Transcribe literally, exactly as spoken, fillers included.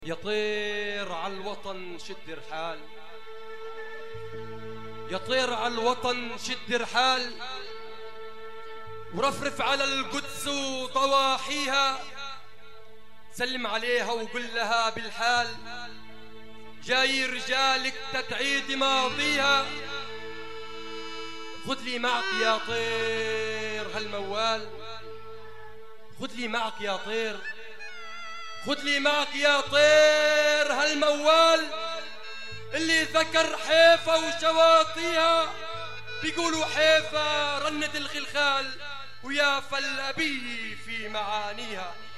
يا طير على الوطن شد رحال، يا طير على الوطن شد رحال، ورفرف على القدس وضواحيها، سلم عليها وقل لها بالحال جاي رجالك تتعيد ماضيها. خذ لي معك يا طير هالموال، خذ لي معك يا طير، خذ لي معك يا طير هالموال اللي ذكر حيفا وشواطيها. بيقولوا حيفا رنت الخلخال ويا فالأبي في معانيها.